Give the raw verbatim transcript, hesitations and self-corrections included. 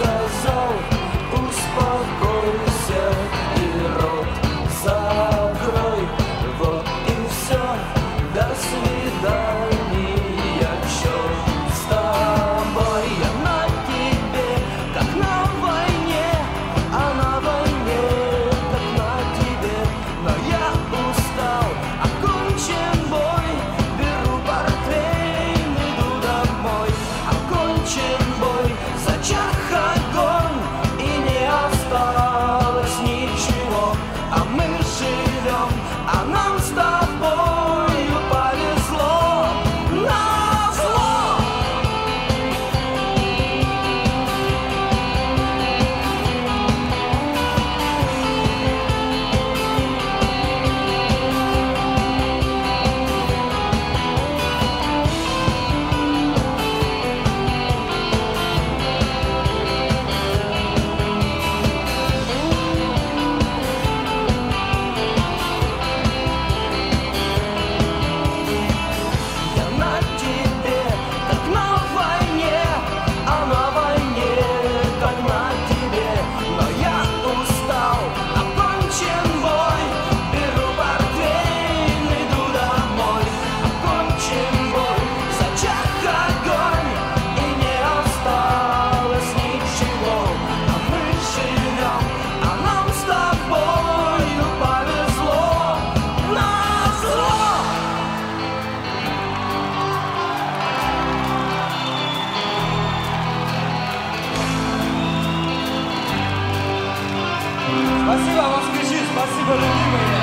сказал, успокойся и рот закрой. Вот и все, до свидания, черт с тобой. Я на тебе, как на войне, а на войне, как на тебе. Но я устал, окончен бой, беру портфель, иду домой. Окончен бой, зачах огонь, и не осталось ничего. А мы живем, а нам с тобою повезло. Назло! Я на тебе, как на войне, а на войне, как на тебе. Но я устал, окончен бой, беру портфель, иду домой. Окончен бой, зачах огонь, и не осталось ничего. А мы живем, а нам с тобою повезло. Назло! Спасибо, москвичи, спасибо, любимые.